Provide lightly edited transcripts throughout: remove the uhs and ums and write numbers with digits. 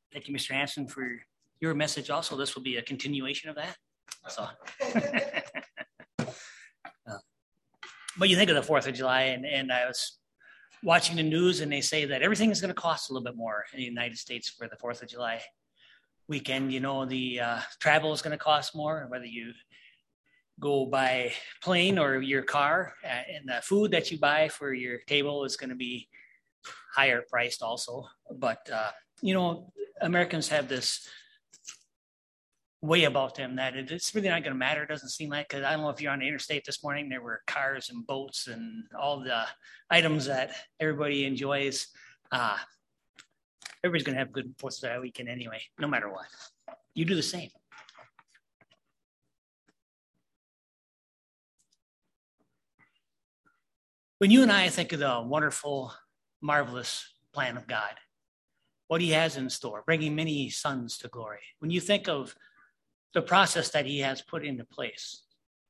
Thank you, Mr. Hanson, for your message also. This will be a continuation of that. So, but you think of the 4th of July, and I was watching the news, and they say that everything is going to cost a little bit more in the United States for the 4th of July weekend. You know, the travel is going to cost more, whether you go by plane or your car, and the food that you buy for your table is going to be higher priced also. But, you know, Americans have this way about them that it's really not going to matter. It doesn't seem like, because I don't know if you're on the interstate this morning, there were cars and boats and all the items that everybody enjoys. Everybody's going to have a good 4th of July weekend anyway, no matter what. You do the same. When you and I think of the wonderful, marvelous plan of God, what he has in store, bringing many sons to glory, when you think of the process that he has put into place,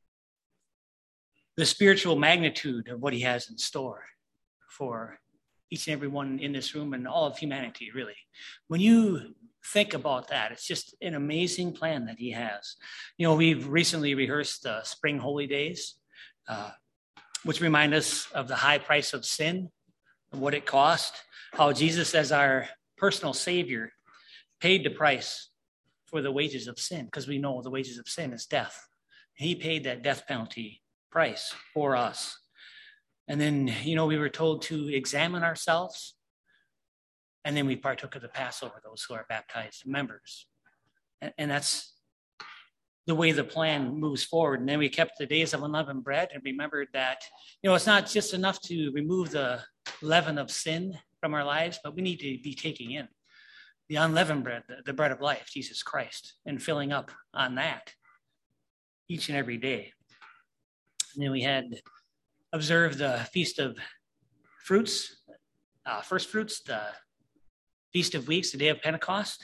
the spiritual magnitude of what he has in store for each and every one in this room and all of humanity, really. When you think about that, it's just an amazing plan that he has. You know, we've recently rehearsed the Spring Holy Days, which remind us of the high price of sin and what it cost, how Jesus, as our personal Savior, paid the price for the wages of sin, because we know the wages of sin is death. He paid that death penalty price for us. And then, you know, we were told to examine ourselves, and then we partook of the Passover, those who are baptized members. And that's the way the plan moves forward. And then we kept the days of unleavened bread and remembered that, you know, it's not just enough to remove the leaven of sin from our lives, but we need to be taking in the unleavened bread, the bread of life, Jesus Christ, and filling up on that each and every day. And then we had observed the Feast of Fruits, First Fruits, the Feast of Weeks, the Day of Pentecost.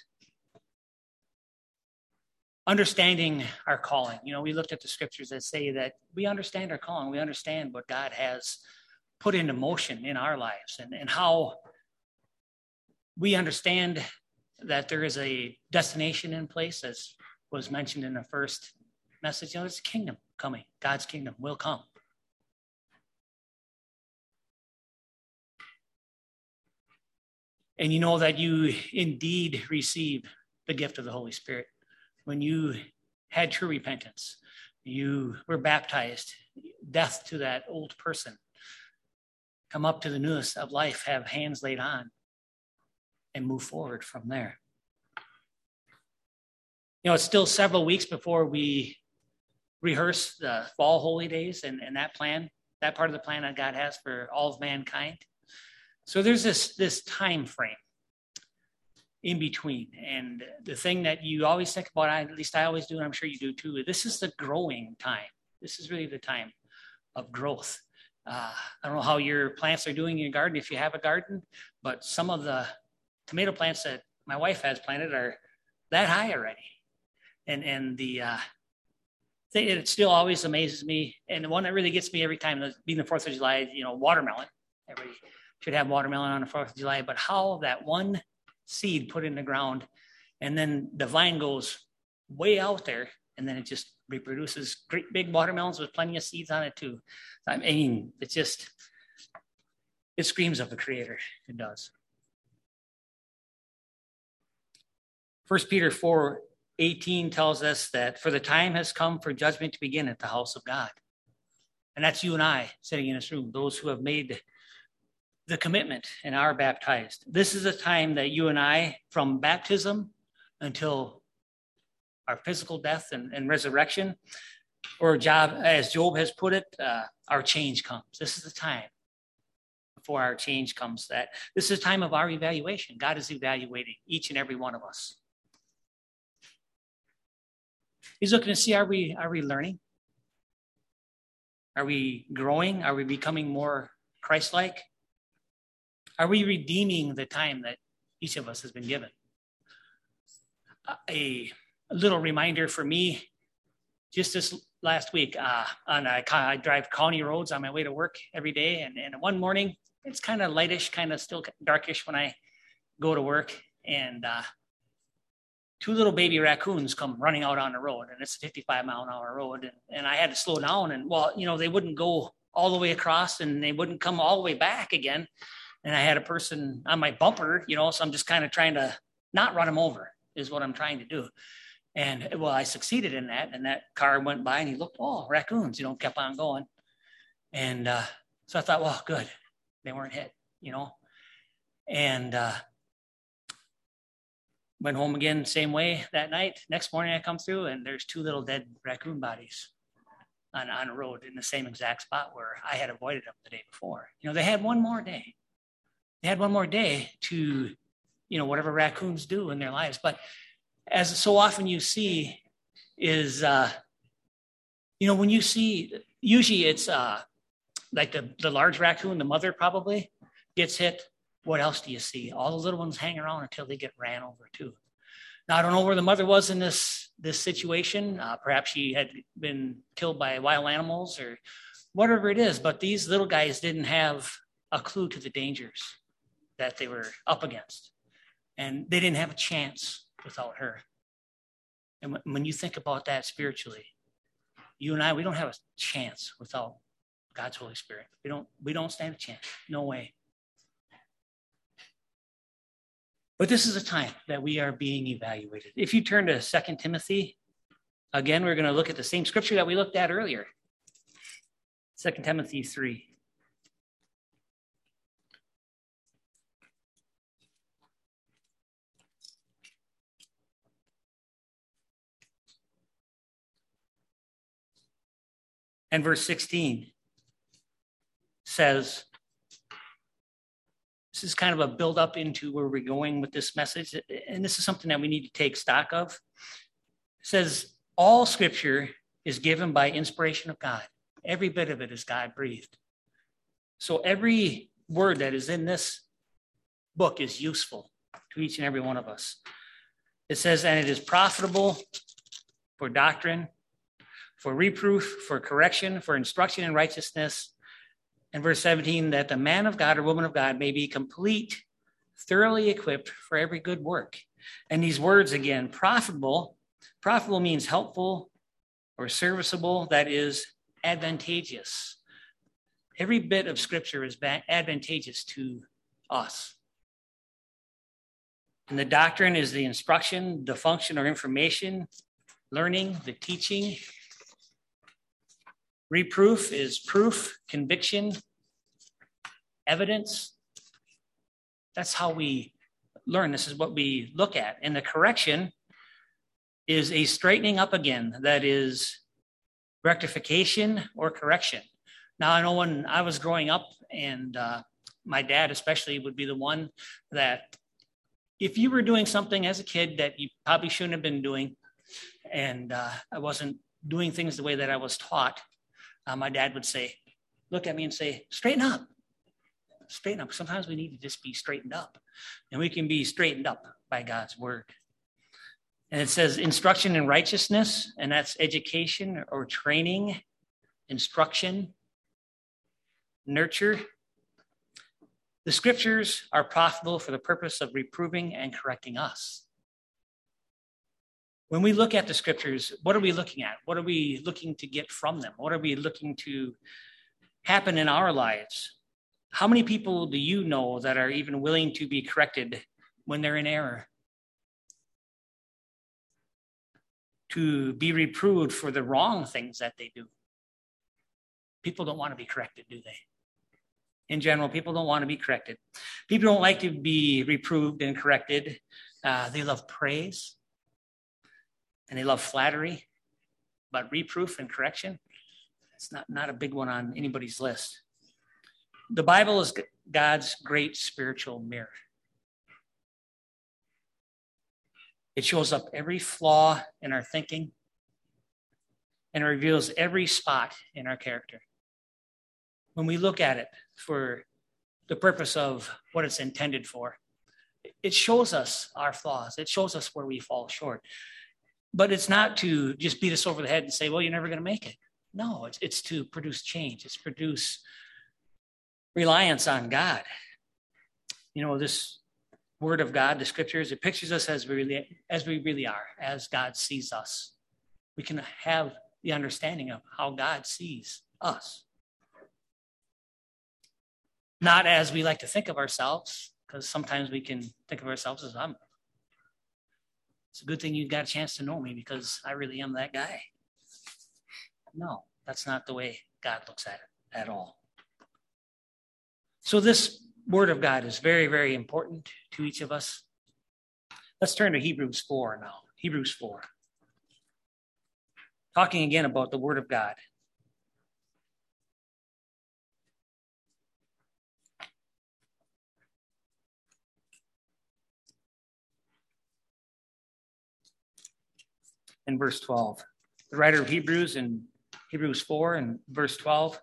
Understanding our calling. You know, we looked at the scriptures that say that we understand our calling. We understand what God has put into motion in our lives, and how we understand that there is a destination in place, as was mentioned in the first message. You know, there's a kingdom coming. God's kingdom will come. And you know that you indeed receive the gift of the Holy Spirit. When you had true repentance, you were baptized, death to that old person, come up to the newness of life, have hands laid on, and move forward from there. You know, it's still several weeks before we rehearse the fall holy days and that plan, that part of the plan that God has for all of mankind. So there's this time frame in between. And the thing that you always think about, at least I always do, and I'm sure you do too, this is the growing time. This is really the time of growth. I don't know how your plants are doing in your garden, if you have a garden, but some of the tomato plants that my wife has planted are that high already. And the thing, it still always amazes me. And the one that really gets me every time, being the 4th of July, you know, watermelon. Everybody should have watermelon on the 4th of July, but how that one seed put in the ground, and then the vine goes way out there, and then it just reproduces great big watermelons with plenty of seeds on it too. I mean, it screams of the Creator. It does. 1 Peter 4:18 tells us that for the time has come for judgment to begin at the house of God. And that's you and I sitting in this room, those who have made the commitment and are baptized. This is a time that you and I, from baptism until our physical death and resurrection, or as Job has put it, our change comes. This is the time before our change comes. That this is a time of our evaluation. God is evaluating each and every one of us. He's looking to see, are we learning? Are we growing? Are we becoming more Christ-like? Are we redeeming the time that each of us has been given? A little reminder for me, just this last week, I drive county roads on my way to work every day. And one morning, it's kind of lightish, kind of still darkish when I go to work. And two little baby raccoons come running out on the road, and it's a 55-mile-an-hour road. And I had to slow down. And, well, they wouldn't go all the way across, and they wouldn't come all the way back again. And I had a person on my bumper, so I'm just kind of trying to not run them over is what I'm trying to do. And, well, I succeeded in that. And that car went by, and he looked, oh, raccoons, kept on going. And so I thought, well, good. They weren't hit, And went home again, same way that night. Next morning I come through, and there's two little dead raccoon bodies on a road in the same exact spot where I had avoided them the day before. They had one more day. They had one more day to, whatever raccoons do in their lives. But as so often you see is, when you see, usually it's like the large raccoon, the mother probably gets hit. What else do you see? All the little ones hang around until they get ran over too. Now, I don't know where the mother was in this situation. Perhaps she had been killed by wild animals or whatever it is, but these little guys didn't have a clue to the dangers that they were up against. And they didn't have a chance without her. And when you think about that spiritually, you and I, we don't have a chance without God's Holy Spirit. We don't stand a chance. No way. But this is a time that we are being evaluated. If you turn to 2 Timothy, again, we're going to look at the same scripture that we looked at earlier. 2 Timothy 3. And verse 16 says, this is kind of a build up into where we're going with this message. And this is something that we need to take stock of. It says, all scripture is given by inspiration of God. Every bit of it is God breathed. So every word that is in this book is useful to each and every one of us. It says, and it is profitable for doctrine, for reproof, for correction, for instruction in righteousness. And verse 17, that the man of God or woman of God may be complete, thoroughly equipped for every good work. And these words again, profitable means helpful or serviceable, that is advantageous. Every bit of scripture is advantageous to us. And the doctrine is the instruction, the function or information, learning, the teaching. Reproof is proof, conviction, evidence. That's how we learn. This is what we look at. And the correction is a straightening up again. That is rectification or correction. Now, I know when I was growing up, and my dad especially would be the one that if you were doing something as a kid that you probably shouldn't have been doing, and I wasn't doing things the way that I was taught, my dad would say, look at me and say, straighten up. Straighten up. Sometimes we need to just be straightened up. And we can be straightened up by God's word. And it says instruction in righteousness, and that's education or training, instruction, nurture. The scriptures are profitable for the purpose of reproving and correcting us. When we look at the scriptures, what are we looking at? What are we looking to get from them? What are we looking to happen in our lives? How many people do you know that are even willing to be corrected when they're in error? To be reproved for the wrong things that they do. People don't want to be corrected, do they? In general, people don't want to be corrected. People don't like to be reproved and corrected. They love praise. And they love flattery, but reproof and correction, it's not a big one on anybody's list. The Bible is God's great spiritual mirror. It shows up every flaw in our thinking, and it reveals every spot in our character. When we look at it for the purpose of what it's intended for, it shows us our flaws. It shows us where we fall short. But it's not to just beat us over the head and say, well, you're never going to make it. No, it's to produce change. It's produce reliance on God. This Word of God, the scriptures, it pictures us as we really are, as God sees us. We can have the understanding of how God sees us. Not as we like to think of ourselves, because sometimes we can think of ourselves as I'm. It's a good thing you got a chance to know me because I really am that guy. No, that's not the way God looks at it at all. So this Word of God is very, very important to each of us. Let's turn to Hebrews 4 now. Hebrews 4. Talking again about the Word of God. In verse 12. The writer of Hebrews in Hebrews 4 and verse 12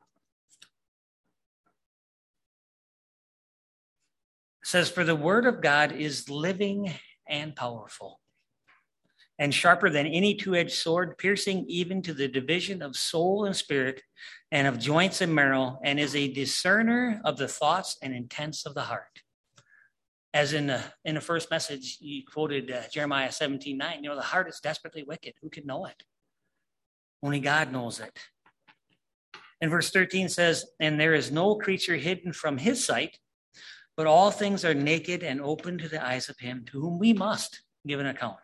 says, "For the word of God is living and powerful, and sharper than any two-edged sword, piercing even to the division of soul and spirit, and of joints and marrow, and is a discerner of the thoughts and intents of the heart." As in the first message, you quoted Jeremiah 17:9. The heart is desperately wicked. Who can know it? Only God knows it. And verse 13 says, "And there is no creature hidden from his sight, but all things are naked and open to the eyes of him to whom we must give an account."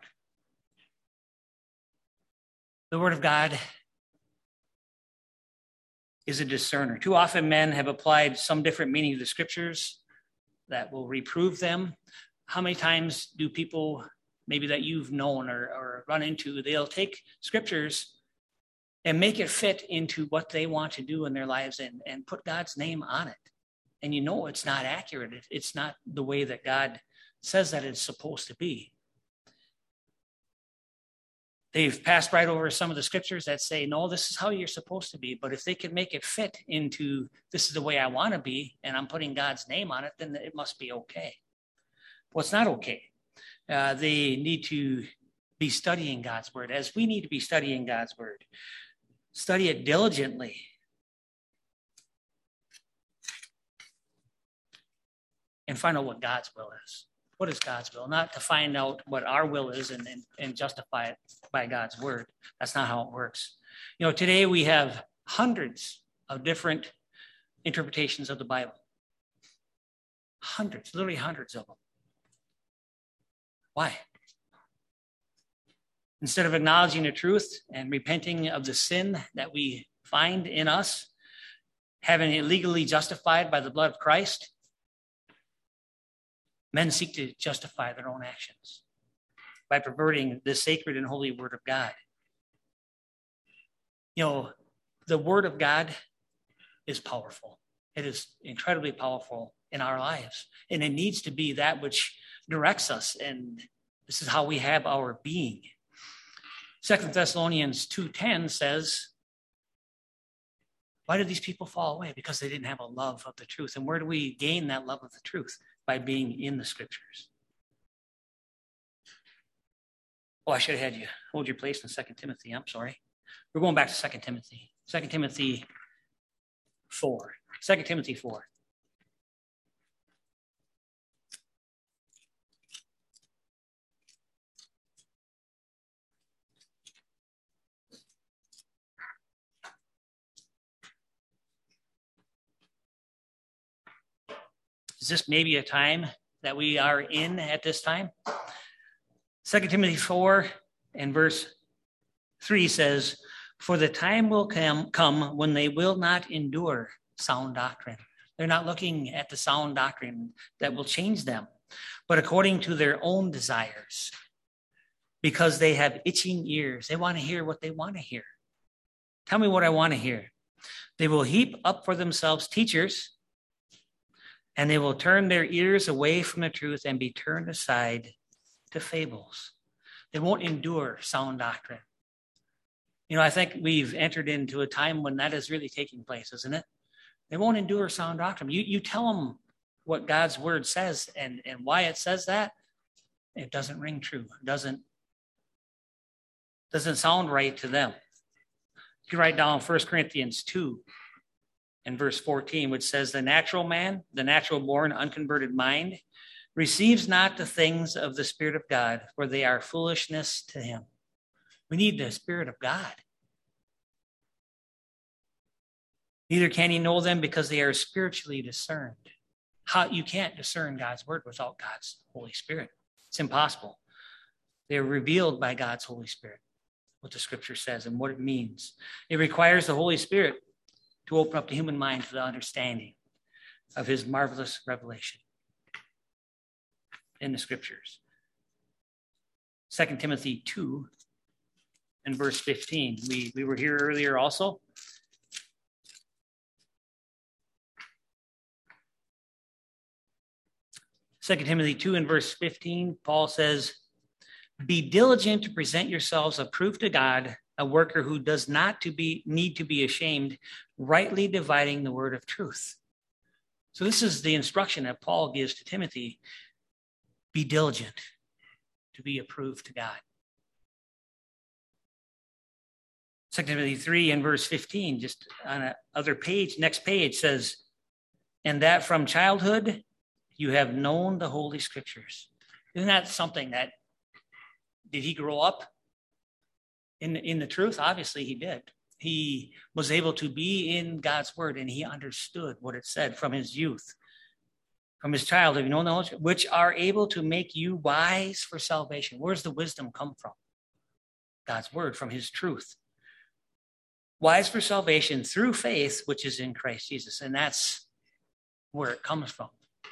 The Word of God is a discerner. Too often men have applied some different meaning to the scriptures that will reprove them. How many times do people, maybe that you've known or run into, they'll take scriptures and make it fit into what they want to do in their lives and put God's name on it. And it's not accurate. It's not the way that God says that it's supposed to be. They've passed right over some of the scriptures that say, no, this is how you're supposed to be. But if they can make it fit into this is the way I want to be, and I'm putting God's name on it, then it must be okay. Well, it's not okay. They need to be studying God's word, as we need to be studying God's word. Study it diligently. And find out what God's will is. What is God's will? Not to find out what our will is and justify it by God's word. That's not how it works. Today we have hundreds of different interpretations of the Bible. Hundreds, literally hundreds of them. Why? Instead of acknowledging the truth and repenting of the sin that we find in us, having it legally justified by the blood of Christ, men seek to justify their own actions by perverting the sacred and holy word of God. The word of God is powerful. It is incredibly powerful in our lives. And it needs to be that which directs us. And this is how we have our being. 2 Thessalonians 2:10 says, why did these people fall away? Because they didn't have a love of the truth. And where do we gain that love of the truth? By being in the scriptures. Oh, I should have had you hold your place in 2 Timothy. I'm sorry. We're going back to 2 Timothy. 2 Timothy 4. 2 Timothy 4. Is this maybe a time that we are in at this time? 2 Timothy 4 and verse 3 says, "For the time will come when they will not endure sound doctrine." They're not looking at the sound doctrine that will change them, but according to their own desires, because they have itching ears. They want to hear what they want to hear. Tell me what I want to hear. They will heap up for themselves teachers, and they will turn their ears away from the truth and be turned aside to fables. They won't endure sound doctrine. I think we've entered into a time when that is really taking place, isn't it? They won't endure sound doctrine. You tell them what God's word says and why it says that, it doesn't ring true. It doesn't sound right to them. You write down 1 Corinthians 2 and verse 14, which says, "The natural man, the natural born, unconverted mind, receives not the things of the Spirit of God, for they are foolishness to him. We need the Spirit of God. Neither can he know them because they are spiritually discerned. You can't discern God's word without God's Holy Spirit. It's impossible. They are revealed by God's Holy Spirit, what the scripture says and what it means. It requires the Holy Spirit to open up the human mind to the understanding of his marvelous revelation in the scriptures. 2 Timothy 2 and verse 15. We were here earlier also. Second Timothy 2 and verse 15, Paul says, be diligent to present yourselves approved to God, a worker who does not need to be ashamed, rightly dividing the word of truth. So this is the instruction that Paul gives to Timothy. Be diligent to be approved to God. 2 Timothy 3 and verse 15, just on a other page, next page says, and that from childhood you have known the Holy Scriptures. Isn't that something that, did he grow up in the truth? Obviously he did. He was able to be in God's word and he understood what it said from his youth. From his childhood, you know, knowledge, which are able to make you wise for salvation. Where's the wisdom come from? God's word, from his truth. Wise for salvation through faith, which is in Christ Jesus. And that's where it comes from.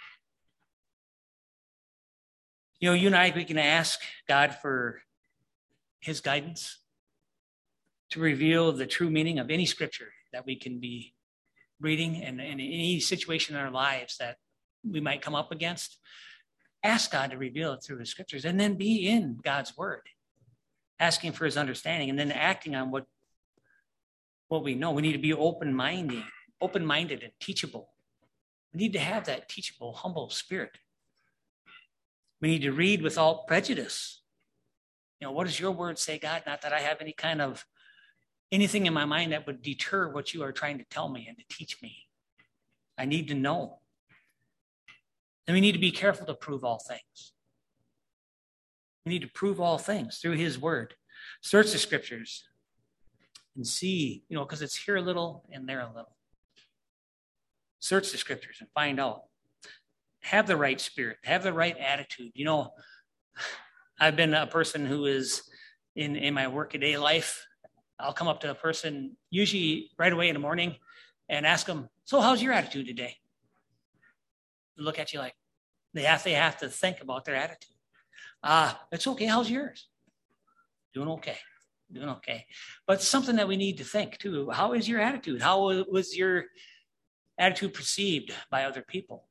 You know, you and I, we can ask God for his guidance to reveal the true meaning of any scripture that we can be reading and in any situation in our lives that we might come up against. Ask God to reveal it through his scriptures and then be in God's word, asking for his understanding and then acting on what we know. We need to be open-minded and teachable. We need to have that teachable, humble spirit. We need to read without prejudice. You know, what does your word say, God? Not that I have anything in my mind that would deter what you are trying to tell me and to teach me. I need to know. And we need to be careful to prove all things. We need to prove all things through his word. Search the scriptures and see, you know, because it's here a little and there a little. Search the scriptures and find out. Have the right spirit, have the right attitude. You know, I've been a person who is in my workaday life. I'll come up to a person usually right away in the morning and ask them, so how's your attitude today? They look at you like they have to think about their attitude. It's okay. How's yours? Doing okay. But it's something that we need to think too. How is your attitude? How was your attitude perceived by other people?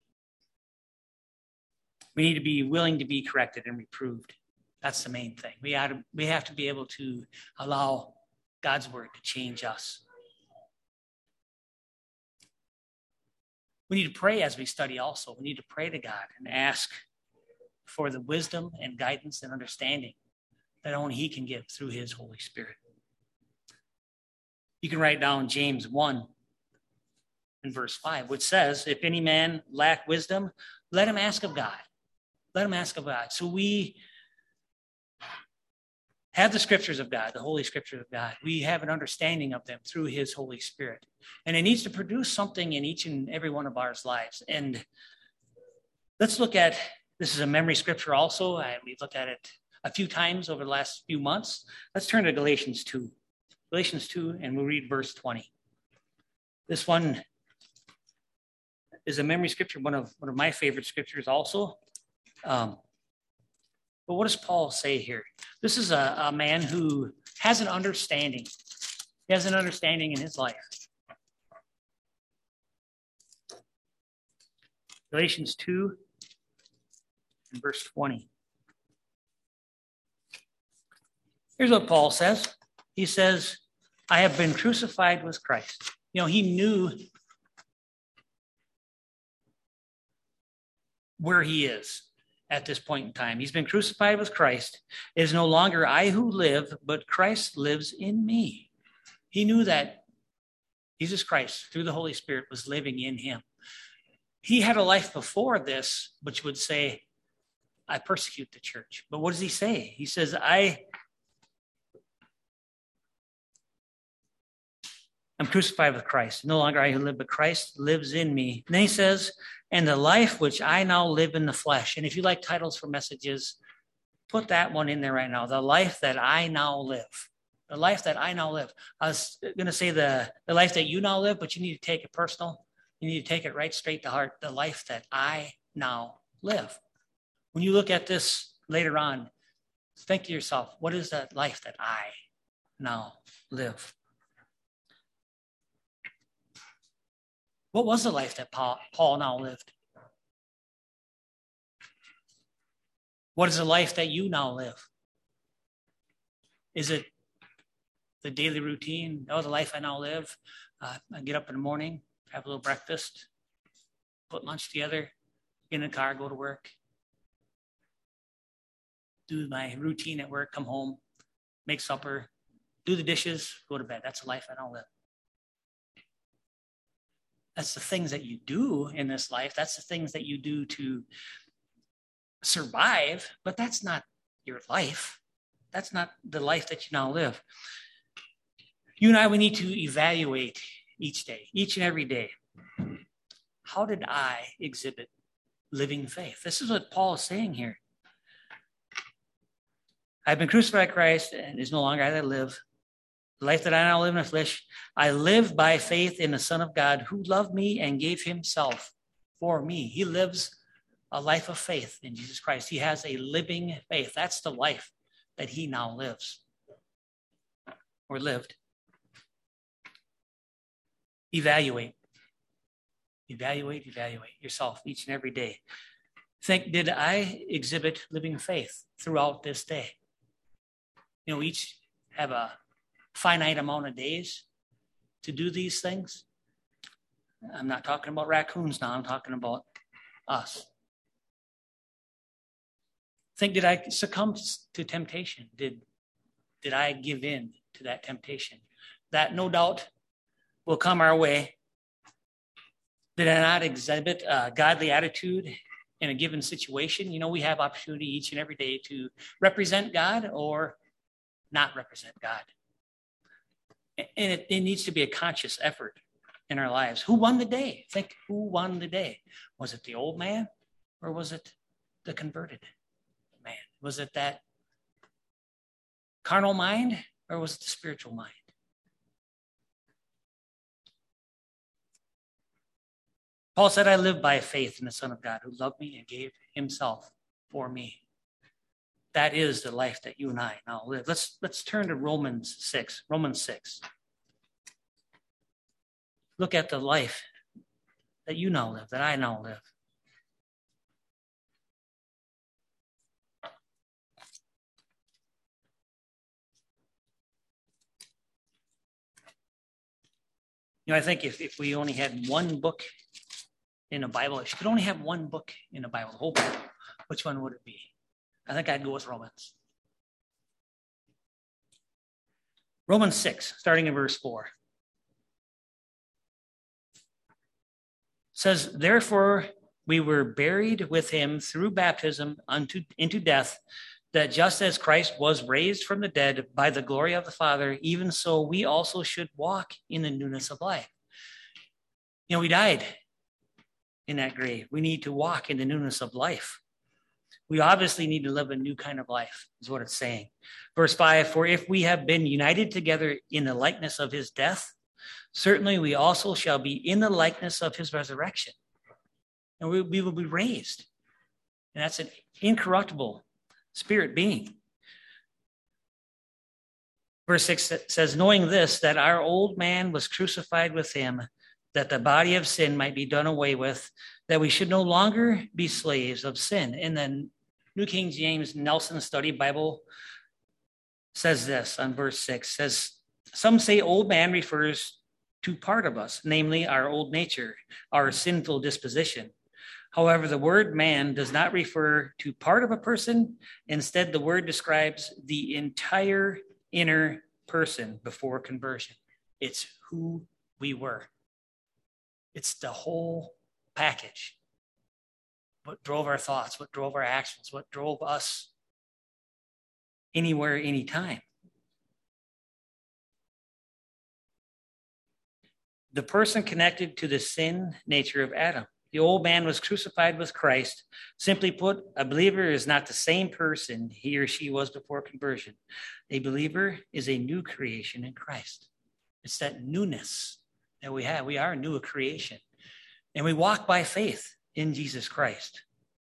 We need to be willing to be corrected and reproved. That's the main thing. We have to be able to allow God's word to change us. We need to pray as we study also. We need to pray to God and ask for the wisdom and guidance and understanding that only he can give through his Holy Spirit. You can write down James 1 in verse 5, which says, if any man lack wisdom, let him ask of God. Let him ask of God. So we have the scriptures of God, the Holy Scriptures of God. We have an understanding of them through his Holy Spirit. And it needs to produce something in each and every one of our lives. And let's look at, this is a memory scripture also. We've looked at it a few times over the last few months. Let's turn to Galatians 2. Galatians 2, and we'll read verse 20. This one is a memory scripture, one of my favorite scriptures also. But what does Paul say here? This is a man who has an understanding. He has an understanding in his life. Galatians 2 and verse 20. Here's what Paul says. He says, I have been crucified with Christ. You know, he knew where he is at this point in time. He's been crucified with Christ. It is no longer I who live, but Christ lives in me. He knew that Jesus Christ, through the Holy Spirit, was living in him. He had a life before this, which would say, I persecute the church. But what does he say? He says, I'm crucified with Christ. No longer I who live, but Christ lives in me. And then he says, and the life which I now live in the flesh. And if you like titles for messages, put that one in there right now. The life that I now live. The life that I now live. I was going to say the life that you now live, but you need to take it personal. You need to take it right straight to heart. The life that I now live. When you look at this later on, think to yourself, what is that life that I now live? What was the life that Paul now lived? What is the life that you now live? Is it the daily routine? Oh, the life I now live. I get up in the morning, have a little breakfast, put lunch together, get in the car, go to work, do my routine at work, come home, make supper, do the dishes, go to bed. That's the life I now live. That's the things that you do in this life. That's the things that you do to survive, but that's not your life. That's not the life that you now live. You and I, we need to evaluate each day, each and every day. How did I exhibit living faith? This is what Paul is saying here. I've been crucified by Christ, and it is no longer I that live. The life that I now live in the flesh, I live by faith in the Son of God who loved me and gave himself for me. He lives a life of faith in Jesus Christ. He has a living faith. That's the life that he now lives or lived. Evaluate yourself each and every day. Think, did I exhibit living faith throughout this day? You know, we each have a finite amount of days to do these things. I'm not talking about raccoons now. I'm talking about us. Think, did I succumb to temptation? Did I give in to that temptation? That no doubt will come our way. Did I not exhibit a godly attitude in a given situation? You know, we have opportunity each and every day to represent God or not represent God. And it needs to be a conscious effort in our lives. Who won the day? Think, who won the day? Was it the old man or was it the converted man? Was it that carnal mind or was it the spiritual mind? Paul said, I live by faith in the Son of God who loved me and gave himself for me. That is the life that you and I now live. Let's turn to Romans 6. Look at the life that you now live, that I now live. You know, I think if we only had one book in the Bible, if you could only have one book in the Bible, the whole Bible, which one would it be? I think I'd go with Romans. Romans 6, starting in verse 4. Says, therefore we were buried with him through baptism into death, that just as Christ was raised from the dead by the glory of the Father, even so we also should walk in the newness of life. You know, we died in that grave. We need to walk in the newness of life. We obviously need to live a new kind of life, is what it's saying. Verse 5, for if we have been united together in the likeness of his death, certainly we also shall be in the likeness of his resurrection. And we will be raised. And that's an incorruptible spirit being. Verse 6 says, knowing this, that our old man was crucified with him, that the body of sin might be done away with, that we should no longer be slaves of sin. In the New King James Nelson Study Bible says this on verse 6, says, some say old man refers to part of us, namely our old nature, our sinful disposition. However, the word man does not refer to part of a person. Instead, the word describes the entire inner person before conversion. It's who we were. It's the whole package. What drove our thoughts, what drove our actions, what drove us anywhere, anytime. The person connected to the sin nature of Adam. The old man was crucified with Christ. Simply put, a believer is not the same person he or she was before conversion. A believer is a new creation in Christ. It's that newness that we have. We are a new creation. And we walk by faith in Jesus Christ.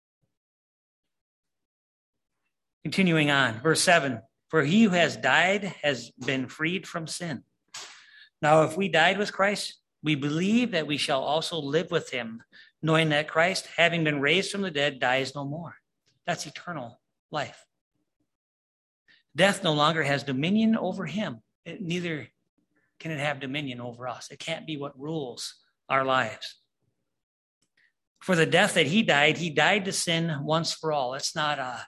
Continuing on, verse 7. For he who has died has been freed from sin. Now, if we died with Christ, we believe that we shall also live with him, knowing that Christ, having been raised from the dead, dies no more. That's eternal life. Death no longer has dominion over him. Neither can it have dominion over us. It can't be what rules our lives. For the death that he died to sin once for all. It's not a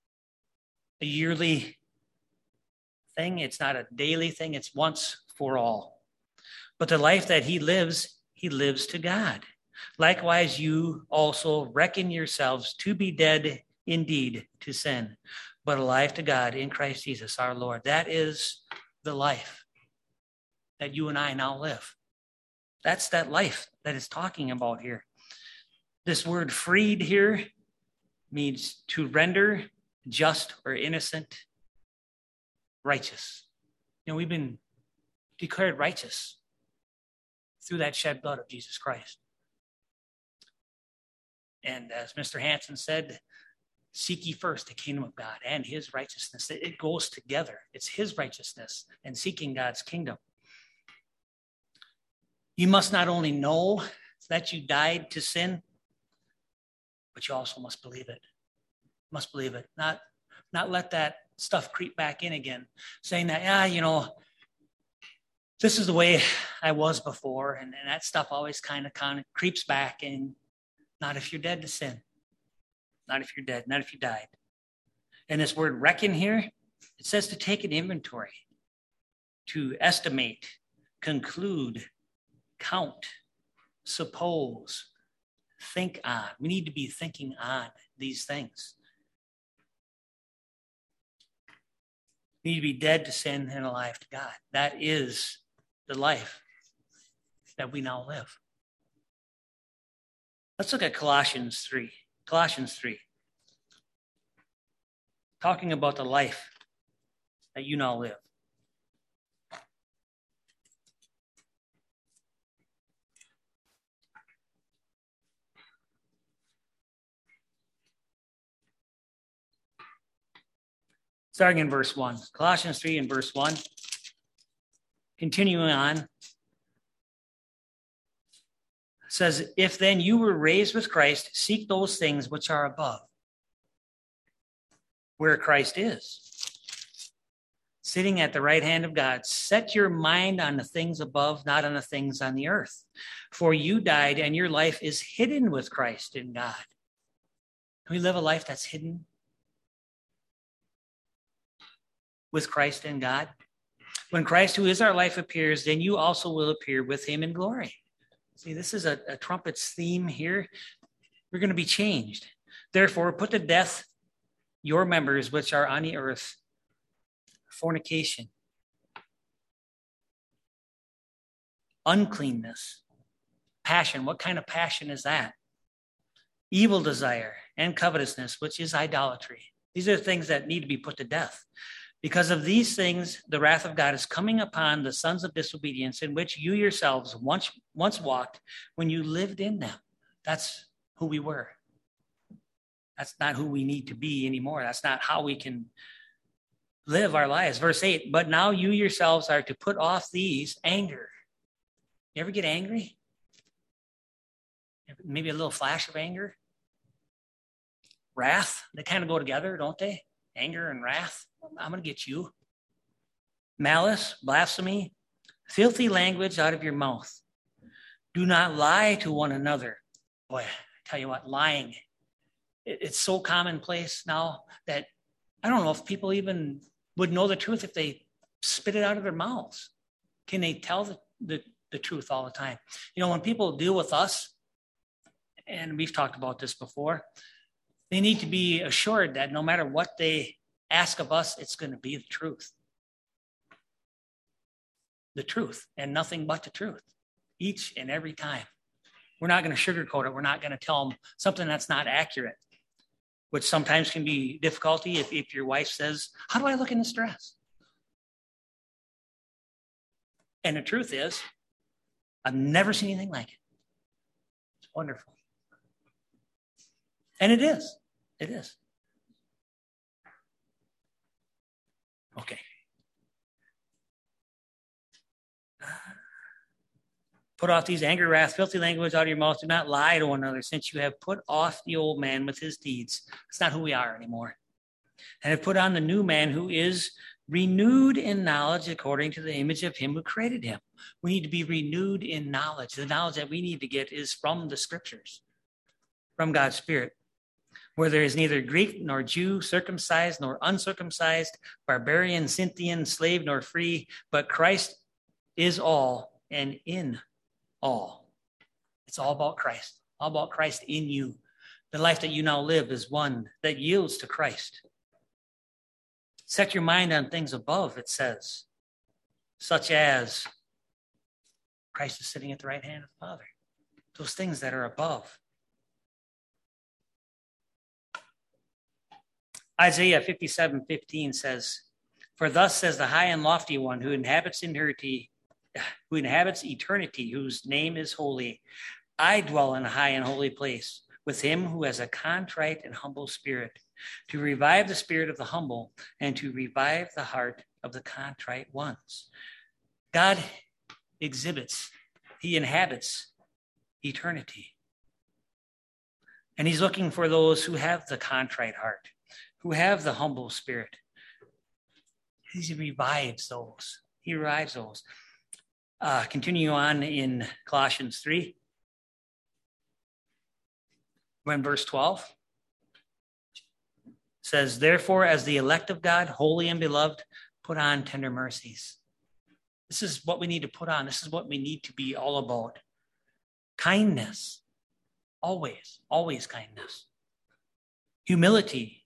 yearly thing. It's not a daily thing. It's once for all. But the life that he lives to God. Likewise, you also reckon yourselves to be dead indeed to sin, but alive to God in Christ Jesus our Lord. That is the life that you and I now live. That's that life that it's talking about here. This word freed here means to render just or innocent righteous. We've been declared righteous through that shed blood of Jesus Christ. And as Mr. Hansen said, seek ye first the kingdom of God and his righteousness. It goes together. It's his righteousness and seeking God's kingdom. You must not only know that you died to sin, but you also must believe it. Must believe it. Not let that stuff creep back in again, saying that, this is the way I was before, and that stuff always kind of creeps back, and not if you're dead to sin. Not if you're dead, not if you died. And this word reckon here, it says to take an inventory, to estimate, conclude, count, suppose, think on. We need to be thinking on these things. We need to be dead to sin and alive to God. That is the life that we now live. Let's look at Colossians 3. Colossians 3. Talking about the life that you now live. Starting in verse 1. Colossians 3 and verse 1. Continuing on. Says, if then you were raised with Christ, seek those things which are above, where Christ is, sitting at the right hand of God. Set your mind on the things above, not on the things on the earth. For you died, and your life is hidden with Christ in God. Can we live a life that's hidden with Christ in God? When Christ, who is our life, appears, then you also will appear with him in glory. See, this is a trumpet's theme here. We're going to be changed. Therefore, put to death your members which are on the earth: fornication, uncleanness, passion. What kind of passion is that? Evil desire and covetousness, which is idolatry. These are things that need to be put to death. Because of these things, the wrath of God is coming upon the sons of disobedience, in which you yourselves once walked when you lived in them. That's who we were. That's not who we need to be anymore. That's not how we can live our lives. Verse 8, but now you yourselves are to put off these: anger. You ever get angry? Maybe a little flash of anger? Wrath, they kind of go together, don't they? Anger and wrath. I'm going to get you. Malice, blasphemy, filthy language out of your mouth. Do not lie to one another. Boy, I tell you what, lying, it's so commonplace now that I don't know if people even would know the truth if they spit it out of their mouths. Can they tell the truth all the time? When people deal with us, and we've talked about this before, they need to be assured that no matter what they ask of us, it's going to be the truth. The truth and nothing but the truth each and every time. We're not going to sugarcoat it. We're not going to tell them something that's not accurate, which sometimes can be difficulty if your wife says, how do I look in this dress? And the truth is, I've never seen anything like it. It's wonderful. And it is. It is. Okay. Put off these anger, wrath, filthy language out of your mouth. Do not lie to one another, since you have put off the old man with his deeds. It's not who we are anymore. And have put on the new man, who is renewed in knowledge according to the image of him who created him. We need to be renewed in knowledge. The knowledge that we need to get is from the scriptures, from God's Spirit, where there is neither Greek nor Jew, circumcised nor uncircumcised, barbarian, Scythian, slave nor free, but Christ is all and in all. It's all about Christ, all about Christ in you. The life that you now live is one that yields to Christ. Set your mind on things above, it says, such as Christ is sitting at the right hand of the Father. Those things that are above. Isaiah 57:15 says, for thus says the high and lofty one who inhabits eternity, whose name is holy. I dwell in a high and holy place with him who has a contrite and humble spirit, to revive the spirit of the humble and to revive the heart of the contrite ones. God exhibits, he inhabits eternity. And he's looking for those who have the contrite heart, who have the humble spirit. He revives those. He revives those. Continue on in Colossians 3. When verse 12 says, therefore, as the elect of God, holy and beloved, put on tender mercies. This is what we need to put on. This is what we need to be all about. Kindness. Always, always kindness. Humility.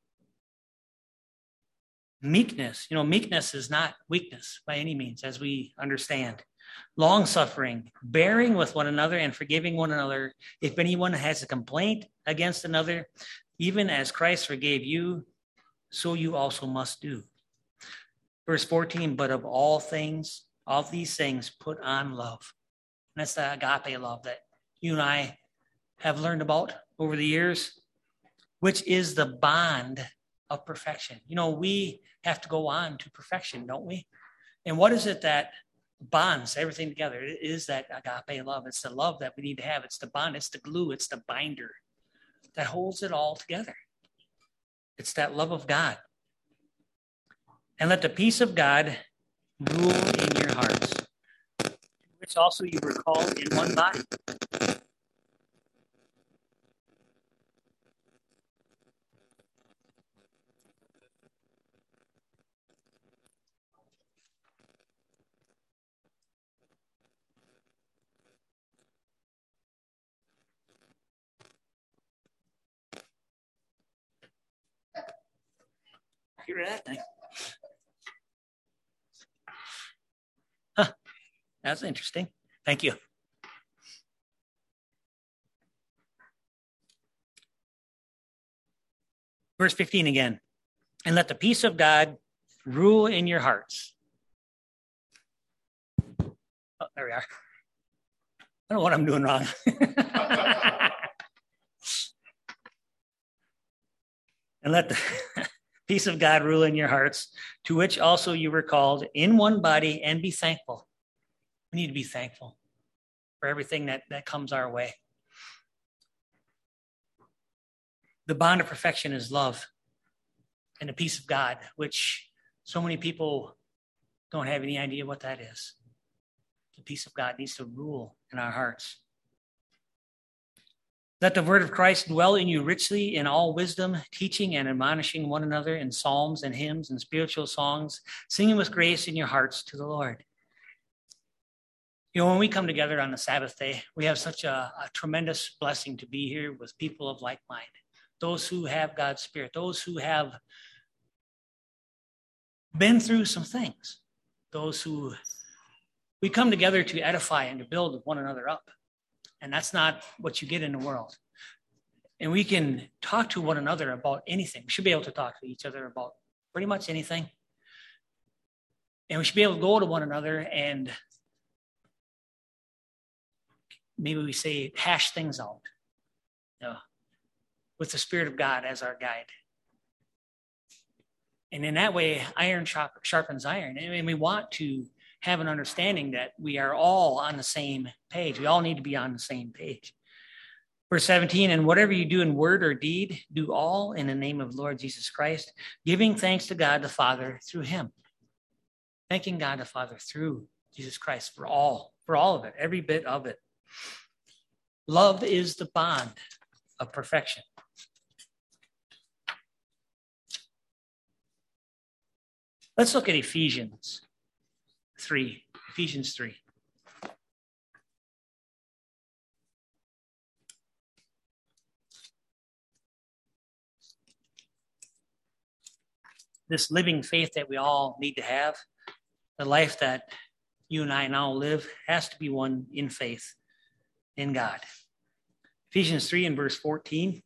Meekness. Meekness is not weakness by any means, as we understand. Long-suffering, bearing with one another and forgiving one another. If anyone has a complaint against another, even as Christ forgave you, so you also must do. Verse 14, but of all these things, put on love. And that's the agape love that you and I have learned about over the years, which is the bond of perfection. We have to go on to perfection, don't we? And what is it that bonds everything together? It is that agape love. It's the love that we need to have. It's the bond. It's the glue. It's the binder that holds it all together. It's that love of God. And let the peace of God rule in your hearts, which also you were called in one body. Get rid of that thing. Huh. That's interesting. Thank you. Verse 15 again. And let the peace of God rule in your hearts. Oh, there we are. I don't know what I'm doing wrong. And let the peace of God rule in your hearts, to which also you were called in one body, and be thankful. We need to be thankful for everything that comes our way. The bond of perfection is love and the peace of God, which so many people don't have any idea what that is. The peace of God needs to rule in our hearts. Let the word of Christ dwell in you richly in all wisdom, teaching and admonishing one another in psalms and hymns and spiritual songs, singing with grace in your hearts to the Lord. You know, when we come together on the Sabbath day, we have such a tremendous blessing to be here with people of like mind, those who have God's Spirit, those who have been through some things, those who we come together to edify and to build one another up. And that's not what you get in the world. And we can talk to one another about anything. We should be able to talk to each other about pretty much anything. And we should be able to go to one another and maybe we say hash things out, you know, with the Spirit of God as our guide. And in that way, iron sharpens iron. And we want to have an understanding that we are all on the same page. We all need to be on the same page. Verse 17, and whatever you do in word or deed, do all in the name of the Lord Jesus Christ, giving thanks to God the Father through him. Thanking God the Father through Jesus Christ for all of it, every bit of it. Love is the bond of perfection. Let's look at Ephesians 3. Ephesians 3. This living faith that we all need to have, the life that you and I now live, has to be one in faith in God. Ephesians 3 and verse 14.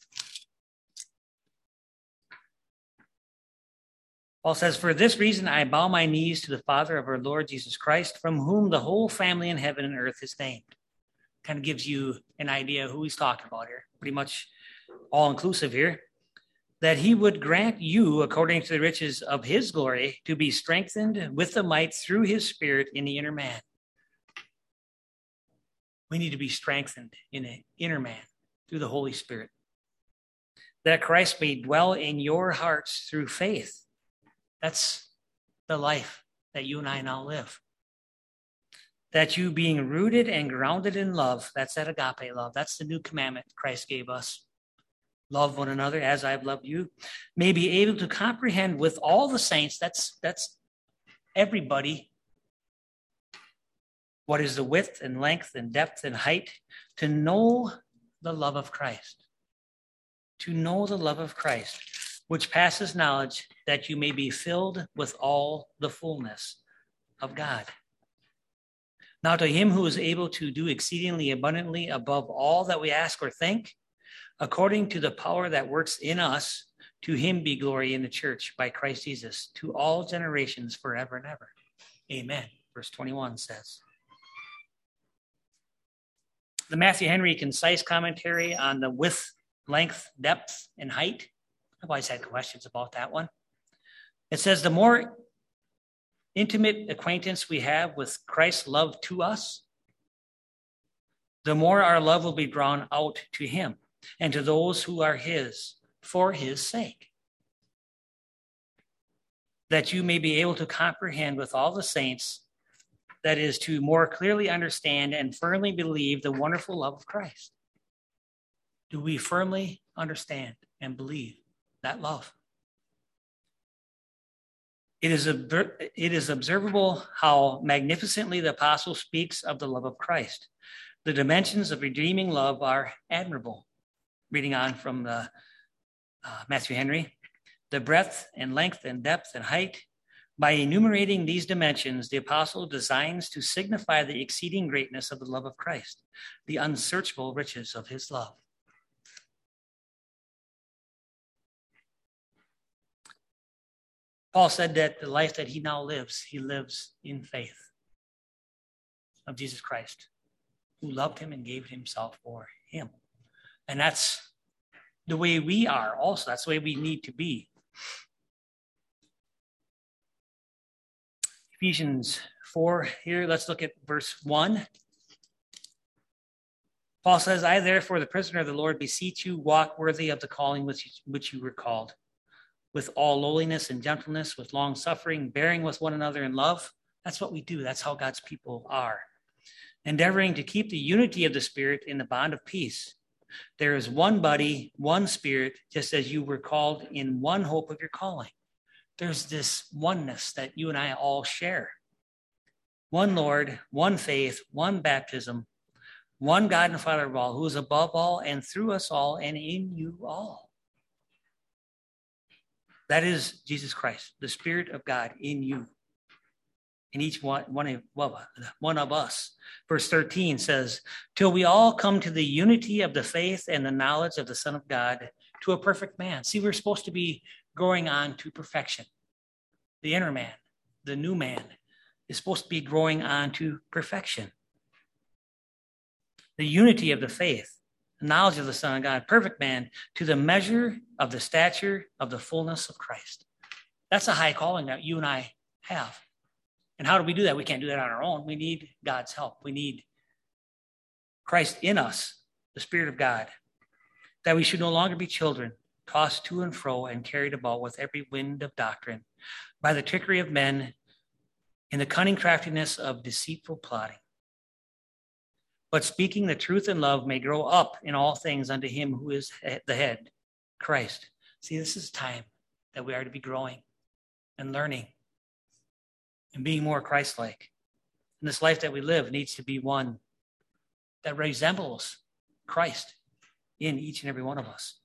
Paul says, for this reason I bow my knees to the Father of our Lord Jesus Christ, from whom the whole family in heaven and earth is named. Kind of gives you an idea of who he's talking about here. Pretty much all-inclusive here. That he would grant you, according to the riches of his glory, to be strengthened with the might through his Spirit in the inner man. We need to be strengthened in the inner man through the Holy Spirit. That Christ may dwell in your hearts through faith. That's the life that you and I now live. That you being rooted and grounded in love, that's that agape love. That's the new commandment Christ gave us. Love one another as I've loved you. May be able to comprehend with all the saints, that's everybody, what is the width and length and depth and height, to know the love of Christ. To know the love of Christ, which passes knowledge, that you may be filled with all the fullness of God. Now to him who is able to do exceedingly abundantly above all that we ask or think, according to the power that works in us, to him be glory in the church by Christ Jesus, to all generations forever and ever. Amen. Verse 21 says. The Matthew Henry Concise Commentary on the width, length, depth, and height. I've always had questions about that one. It says, the more intimate acquaintance we have with Christ's love to us, the more our love will be drawn out to him and to those who are his for his sake. That you may be able to comprehend with all the saints, that is, to more clearly understand and firmly believe the wonderful love of Christ. Do we firmly understand and believe that love? It is observable how magnificently the apostle speaks of the love of Christ. The dimensions of redeeming love are admirable. Reading on from the Matthew Henry, the breadth and length and depth and height. By enumerating these dimensions, the apostle designs to signify the exceeding greatness of the love of Christ, the unsearchable riches of his love. Paul said that the life that he now lives, he lives in faith of Jesus Christ, who loved him and gave himself for him. And that's the way we are also. That's the way we need to be. Ephesians 4 here, let's look at verse 1. Paul says, I therefore, the prisoner of the Lord, beseech you, walk worthy of the calling which you were called, with all lowliness and gentleness, with long suffering, bearing with one another in love. That's what we do. That's how God's people are. Endeavoring to keep the unity of the Spirit in the bond of peace. There is one body, one Spirit, just as you were called in one hope of your calling. There's this oneness that you and I all share. one Lord, one faith, one baptism, one God and Father of all, who is above all and through us all and in you all. That is Jesus Christ, the Spirit of God in you, in each one of us. Verse 13 says, till we all come to the unity of the faith and the knowledge of the Son of God, to a perfect man. See, we're supposed to be growing on to perfection. The inner man, the new man, is supposed to be growing on to perfection. The unity of the faith, the knowledge of the Son of God, perfect man, to the measure of the stature of the fullness of Christ. That's a high calling that you and I have. And how do we do that? We can't do that on our own. We need God's help. We need Christ in us, the Spirit of God, that we should no longer be children, tossed to and fro and carried about with every wind of doctrine, by the trickery of men, in the cunning craftiness of deceitful plotting. But speaking the truth in love may grow up in all things unto him who is the head, Christ. See, this is time that we are to be growing and learning and being more Christ-like. And this life that we live needs to be one that resembles Christ in each and every one of us.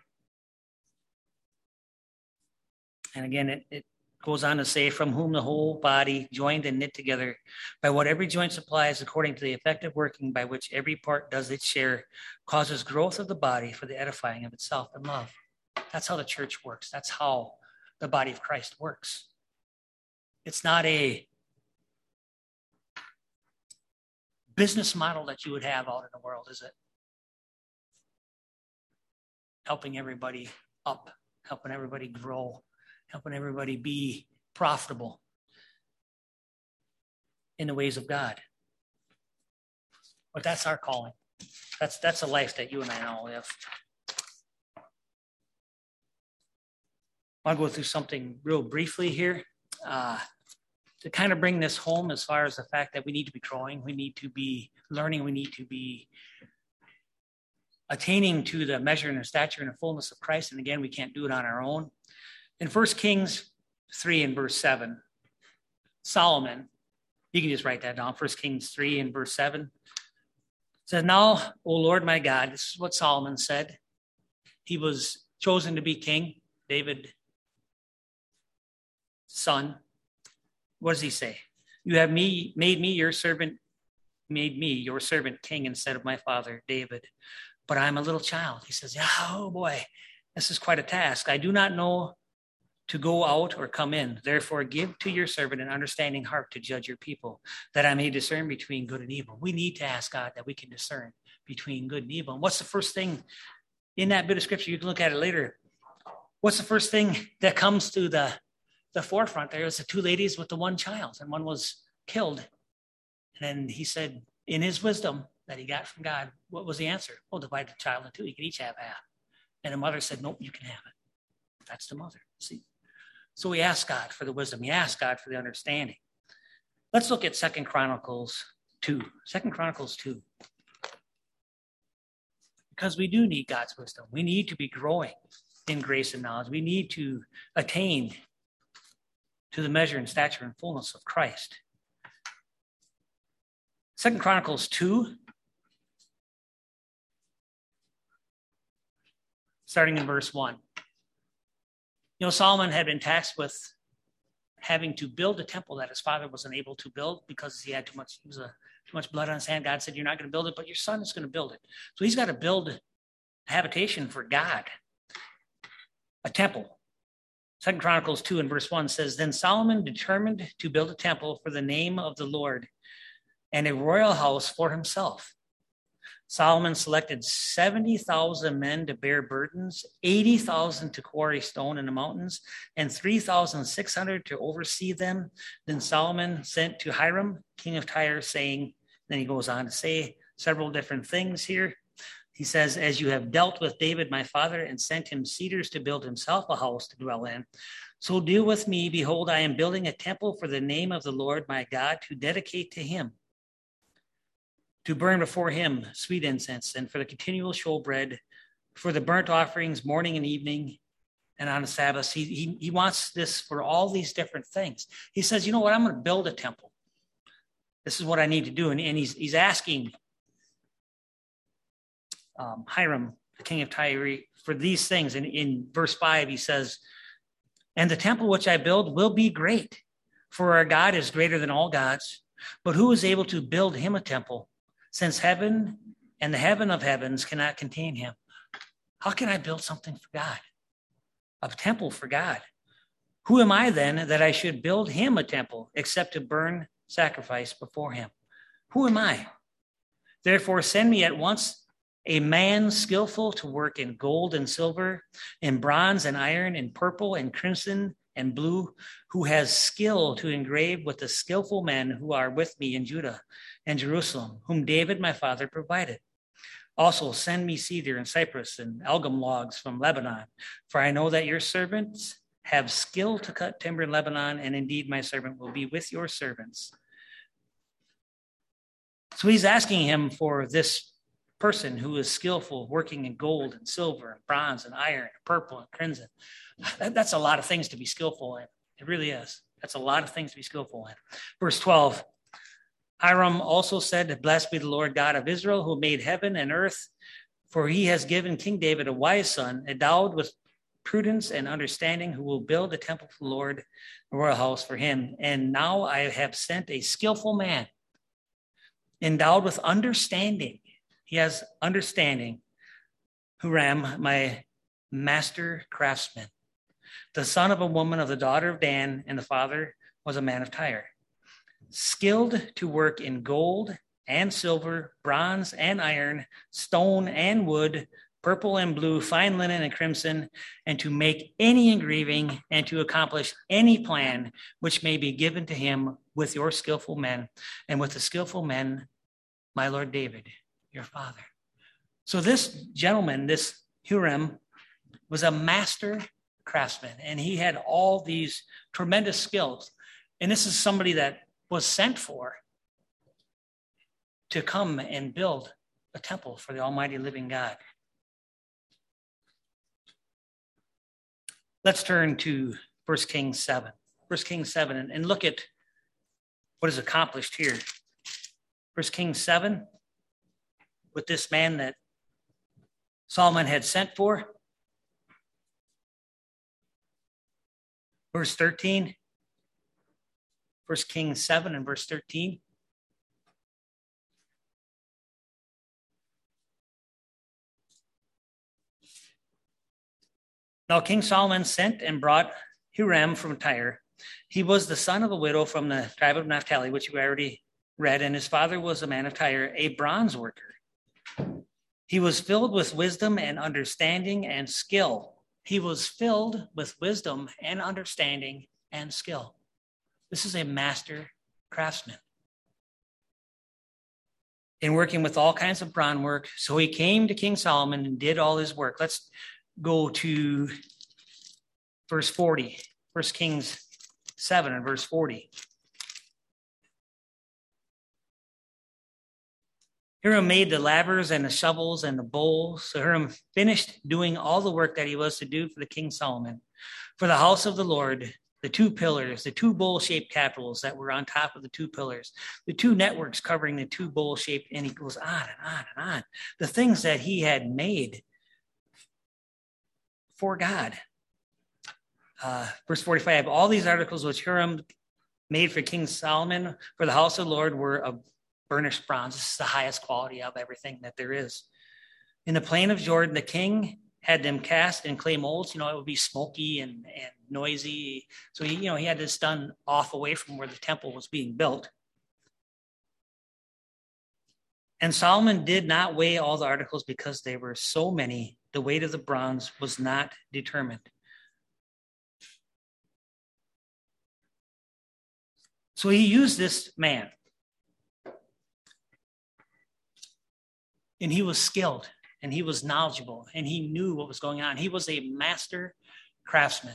And again, it goes on to say, from whom the whole body, joined and knit together by what every joint supplies, according to the effective working by which every part does its share, causes growth of the body for the edifying of itself in love. That's how the church works. That's how the body of Christ works. It's not a business model that you would have out in the world, is it? Helping everybody up, helping everybody grow, helping everybody be profitable in the ways of God. But that's our calling. That's a life that you and I now live. I want to go through something real briefly here to kind of bring this home as far as the fact that we need to be growing, we need to be learning, we need to be attaining to the measure and the stature and the fullness of Christ. And again, we can't do it on our own. In 1 Kings 3 and verse 7, Solomon, you can just write that down, 1 Kings 3 and verse 7, says, now, O Lord my God, this is what Solomon said. He was chosen to be king, David's son. What does he say? You have made me your servant king instead of my father David. But I'm a little child. He says, oh boy, this is quite a task. I do not know to go out or come in. Therefore, give to your servant an understanding heart to judge your people, that I may discern between good and evil. We need to ask God that we can discern between good and evil. And what's the first thing in that bit of scripture? You can look at it later. What's the first thing that comes to the forefront? There was the two ladies with the one child, and one was killed. And then he said, in his wisdom that he got from God, what was the answer? Well, divide the child in two. You can each have half. And the mother said, nope, you can have it. That's the mother. See? So we ask God for the wisdom. We ask God for the understanding. Let's look at 2 Chronicles 2. 2 Chronicles 2. Because we do need God's wisdom. We need to be growing in grace and knowledge. We need to attain to the measure and stature and fullness of Christ. 2 Chronicles 2, starting in verse 1. You know, Solomon had been tasked with having to build a temple that his father was unable to build because he had too much blood on his hand. God said, you're not going to build it, but your son is going to build it. So he's got to build a habitation for God, a temple. 2 Chronicles 2 and verse 1 says, then Solomon determined to build a temple for the name of the Lord and a royal house for himself. Solomon selected 70,000 men to bear burdens, 80,000 to quarry stone in the mountains, and 3,600 to oversee them. Then Solomon sent to Hiram, king of Tyre, saying, then he goes on to say several different things here. He says, as you have dealt with David, my father, and sent him cedars to build himself a house to dwell in, so deal with me. Behold, I am building a temple for the name of the Lord my God to dedicate to him, to burn before him sweet incense, and for the continual showbread, for the burnt offerings morning and evening, and on the Sabbath. He wants this for all these different things. He says, you know what, I'm going to build a temple. This is what I need to do. And he's asking Hiram, the king of Tyre, for these things. And in verse 5, he says, and the temple which I build will be great, for our God is greater than all gods. But who is able to build him a temple, since heaven and the heaven of heavens cannot contain him? How can I build something for God? A temple for God? Who am I then that I should build him a temple, except to burn sacrifice before him? Who am I? Therefore send me at once a man skillful to work in gold and silver, in bronze and iron, in purple and crimson and blue, who has skill to engrave with the skillful men who are with me in Judah and Jerusalem, whom David my father provided. Also send me cedar and cypress and algum logs from Lebanon, for I know that your servants have skill to cut timber in Lebanon, and indeed my servant will be with your servants. So he's asking him for this person who is skillful, working in gold and silver and bronze and iron and purple and crimson. That's a lot of things to be skillful in. It really is. That's a lot of things to be skillful in. Verse 12, Hiram also said, blessed be the Lord God of Israel, who made heaven and earth, for he has given King David a wise son, endowed with prudence and understanding, who will build a temple for the Lord, a royal house for him. And now I have sent a skillful man, endowed with understanding. He has understanding, Huram, my master craftsman, the son of a woman of the daughter of Dan, and the father was a man of Tyre, skilled to work in gold and silver, bronze and iron, stone and wood, purple and blue, fine linen and crimson, and to make any engraving and to accomplish any plan which may be given to him with your skillful men and with the skillful men, my Lord David, your father. So this gentleman, this Huram, was a master craftsman, and he had all these tremendous skills. And this is somebody that was sent for to come and build a temple for the almighty living God. Let's turn to 1 Kings 7. 1 Kings 7, and look at what is accomplished here. 1 Kings 7, with this man that Solomon had sent for. Verse 13. 1 Kings 7 and verse 13. Now King Solomon sent and brought Huram from Tyre. He was the son of a widow from the tribe of Naphtali, which we already read, and his father was a man of Tyre, a bronze worker. He was filled with wisdom and understanding and skill. He was filled with wisdom and understanding and skill. This is a master craftsman in working with all kinds of bronze work. So he came to King Solomon and did all his work. Let's go to verse 40, 1 Kings 7 and verse 40. Hiram made the lavers and the shovels and the bowls. So Hiram finished doing all the work that he was to do for the King Solomon. For the house of the Lord, the two pillars, the two bowl-shaped capitals that were on top of the two pillars, the two networks covering the two bowl-shaped, and he goes on and on and on. The things that he had made for God. Verse 45, all these articles which Hiram made for King Solomon for the house of the Lord were of burnished bronze. This is the highest quality of everything that there is. In the plain of Jordan, the king had them cast in clay molds. It would be smoky and noisy. So he had this done off away from where the temple was being built. And Solomon did not weigh all the articles because they were so many. The weight of the bronze was not determined. So he used this man. And he was skilled, and he was knowledgeable, and he knew what was going on. He was a master craftsman.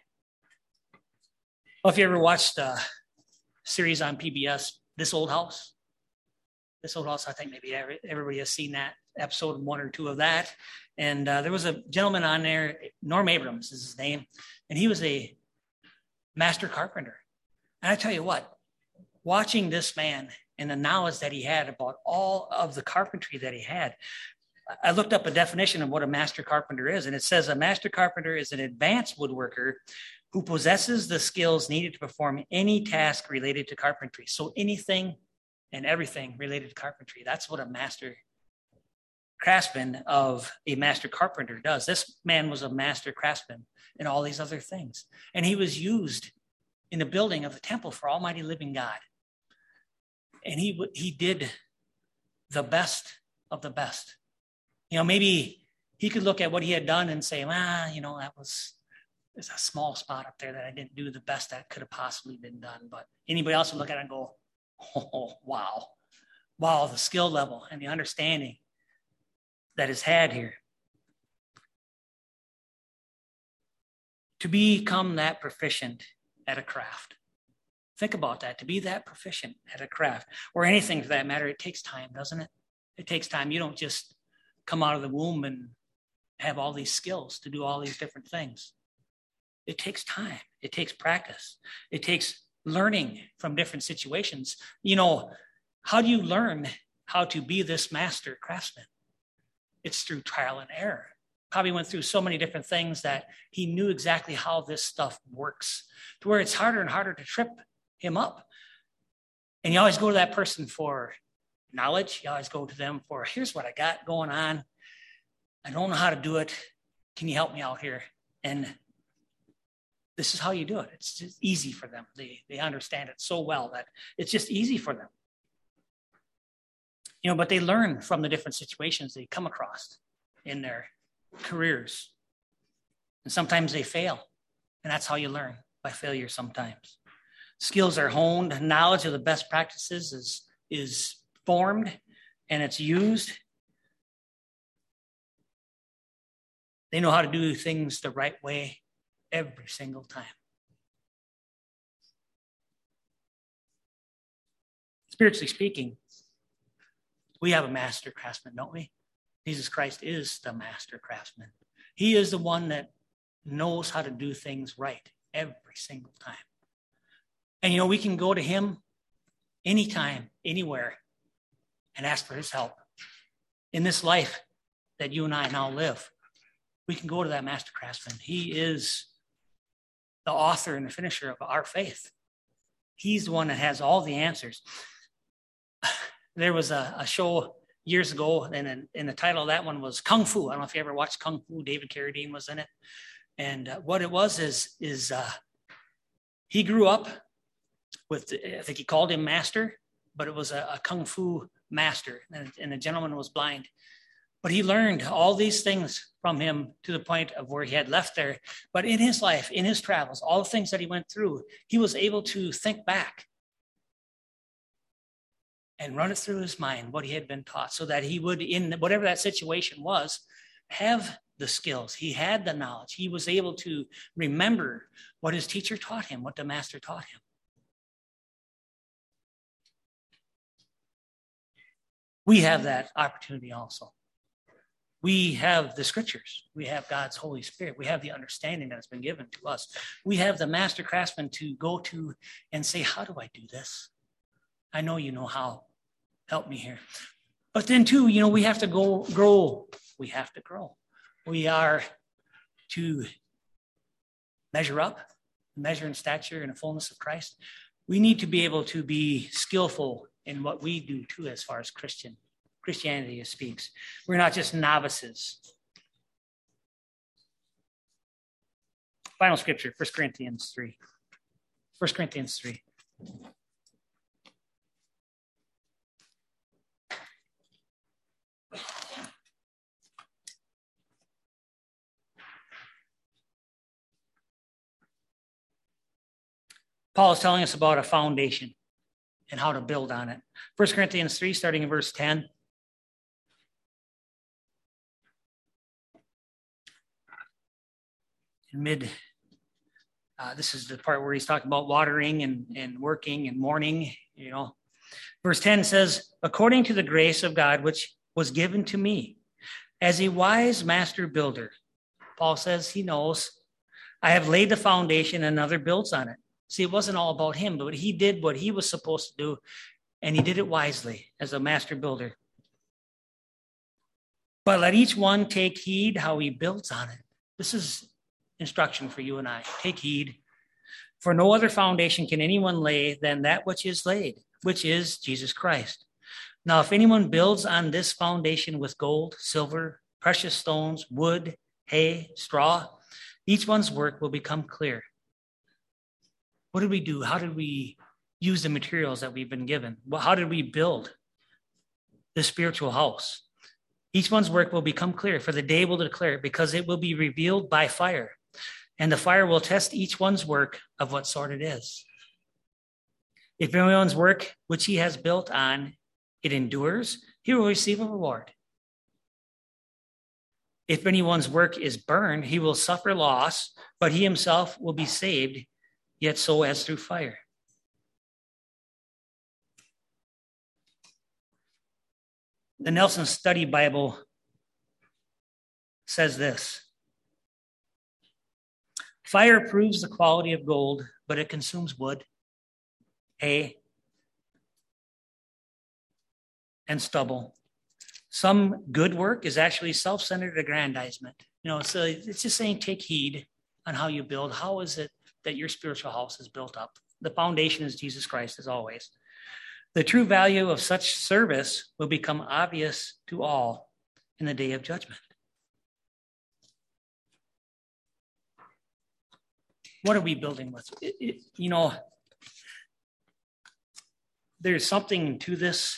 Well, if you ever watched a series on PBS, This Old House, I think maybe everybody has seen that episode, 1 or 2 of that. And there was a gentleman on there, Norm Abrams is his name, and he was a master carpenter. And I tell you what, watching this man and the knowledge that he had about all of the carpentry that he had. I looked up a definition of what a master carpenter is, and it says a master carpenter is an advanced woodworker who possesses the skills needed to perform any task related to carpentry. So anything and everything related to carpentry. That's what a master craftsman of a master carpenter does. This man was a master craftsman in all these other things. And he was used in the building of the temple for Almighty Living God. And he did the best of the best. Maybe he could look at what he had done and say, there's a small spot up there that I didn't do the best that could have possibly been done. But anybody else would look at it and go, oh, wow. Wow, the skill level and the understanding that is had here. To become that proficient at a craft. Think about that. To be that proficient at a craft, or anything for that matter, it takes time, doesn't it? It takes time. You don't just come out of the womb and have all these skills to do all these different things. It takes time. It takes practice. It takes learning from different situations. How do you learn how to be this master craftsman? It's through trial and error. Probably went through so many different things that he knew exactly how this stuff works, to where it's harder and harder to trip him up. And you always go to that person for knowledge. You always go to them for, here's what I got going on. I don't know how to do it. Can you help me out here? And this is how you do it. It's just easy for them. They understand it so well that it's just easy for them. But they learn from the different situations they come across in their careers. And sometimes they fail. And that's how you learn, by failure sometimes. Skills are honed. Knowledge of the best practices is formed and it's used. They know how to do things the right way every single time. Spiritually speaking, we have a master craftsman, don't we? Jesus Christ is the master craftsman. He is the one that knows how to do things right every single time. And we can go to him anytime, anywhere, and ask for his help. In this life that you and I now live, we can go to that master craftsman. He is the author and the finisher of our faith. He's the one that has all the answers. There was a show years ago, and the title of that one was Kung Fu. I don't know if you ever watched Kung Fu. David Carradine was in it. And what it was is he grew up with, I think he called him master, but it was a Kung Fu master, and the gentleman was blind. But he learned all these things from him to the point of where he had left there. But in his life, in his travels, all the things that he went through, he was able to think back and run it through his mind, what he had been taught, so that he would, in whatever that situation was, have the skills. He had the knowledge. He was able to remember what his teacher taught him, what the master taught him. We have that opportunity also. We have the scriptures. We have God's Holy Spirit. We have the understanding that has been given to us. We have the master craftsman to go to and say, how do I do this? I know you know how. Help me here. But then too, we have to grow. We have to grow. We are to measure up, measure in stature in the fullness of Christ. We need to be able to be skillful in what we do too, as far as Christianity speaks. We're not just novices. Final scripture, 1 Corinthians 3. 1 Corinthians 3. Paul is telling us about a foundation and how to build on it. 1 Corinthians 3, starting in verse 10. This is the part where he's talking about watering and working and mourning, Verse 10 says, according to the grace of God, which was given to me as a wise master builder. Paul says he knows, I have laid the foundation and another builds on it. See, it wasn't all about him, but he did what he was supposed to do. and he did it wisely as a master builder. But let each one take heed how he builds on it. This is instruction for you and I. Take heed. For no other foundation can anyone lay than that which is laid, which is Jesus Christ. Now, if anyone builds on this foundation with gold, silver, precious stones, wood, hay, straw, each one's work will become clear. What did we do? How did we use the materials that we've been given? Well, how did we build this spiritual house? Each one's work will become clear, for the day will declare it, because it will be revealed by fire. And the fire will test each one's work of what sort it is. If anyone's work which he has built on, it endures, he will receive a reward. If anyone's work is burned, he will suffer loss, but he himself will be saved, yet so as through fire. The Nelson Study Bible says this: fire proves the quality of gold, but it consumes wood, hay, and stubble. Some good work is actually self-centered aggrandizement. So it's just saying take heed on how you build. How is it that your spiritual house is built up? The foundation is Jesus Christ, as always. The true value of such service will become obvious to all in the day of judgment. What are we building with? There's something to this.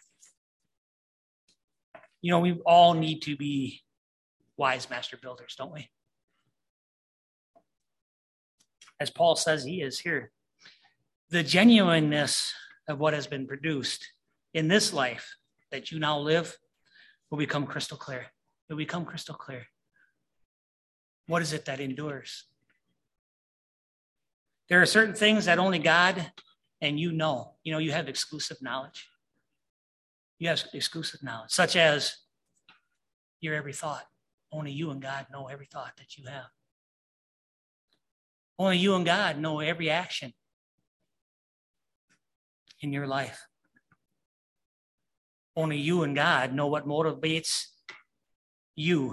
We all need to be wise master builders, don't we? As Paul says he is here. The genuineness of what has been produced in this life that you now live will become crystal clear. It will become crystal clear. What is it that endures? There are certain things that only God and you know. You have exclusive knowledge. You have exclusive knowledge, such as your every thought. Only you and God know every thought that you have. Only you and God know every action in your life. Only you and God know what motivates you.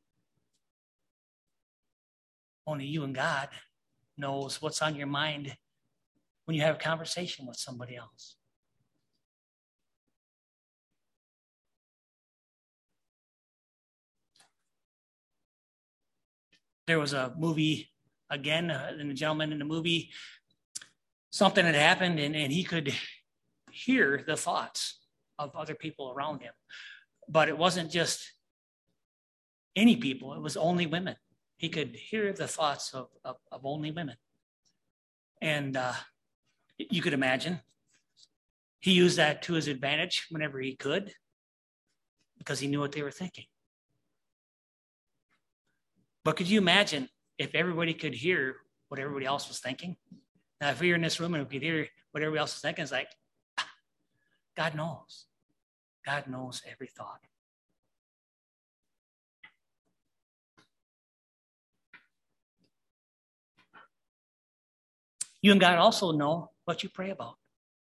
Only you and God knows what's on your mind when you have a conversation with somebody else. There was a movie, again, and the gentleman in the movie, something had happened, and he could hear the thoughts of other people around him. But it wasn't just any people, it was only women. He could hear the thoughts of only women. And you could imagine, he used that to his advantage whenever he could, because he knew what they were thinking. But could you imagine if everybody could hear what everybody else was thinking? Now, if we were in this room and we could hear what everybody else was thinking, it's like, God knows. God knows every thought. You and God also know what you pray about.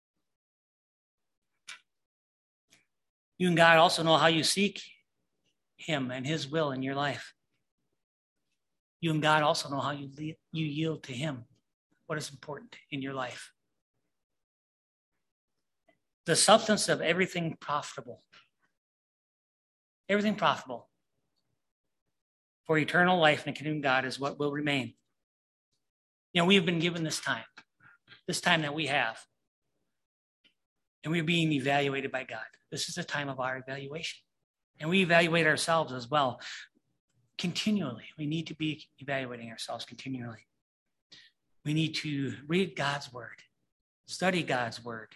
You and God also know how you seek Him and His will in your life. You and God also know how you yield to Him, what is important in your life. The substance of everything profitable for eternal life in the kingdom of God is what will remain. We have been given this time that we have, and we're being evaluated by God. This is a time of our evaluation, and we evaluate ourselves as well. Continually. We need to be evaluating ourselves continually. We need to read God's word, study God's word,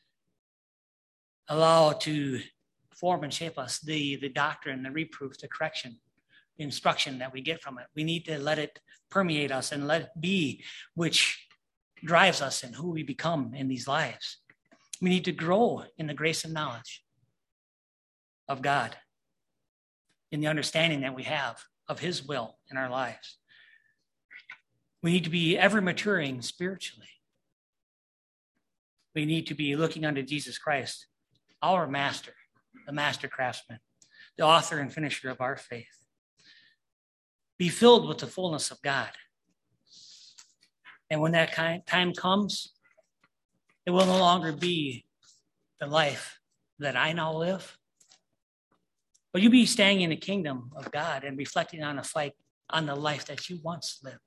allow it to form and shape us, the doctrine, the reproof, the correction, the instruction that we get from it. We need to let it permeate us and let it be which drives us in who we become in these lives. We need to grow in the grace and knowledge of God, in the understanding that we have of His will in our lives. We need to be ever maturing spiritually. We need to be looking unto Jesus Christ, our master, the master craftsman, the author and finisher of our faith. Be filled with the fullness of God. And when that time comes, it will no longer be the life that I now live, but you'll be staying in the kingdom of God and reflecting on the life that you once lived.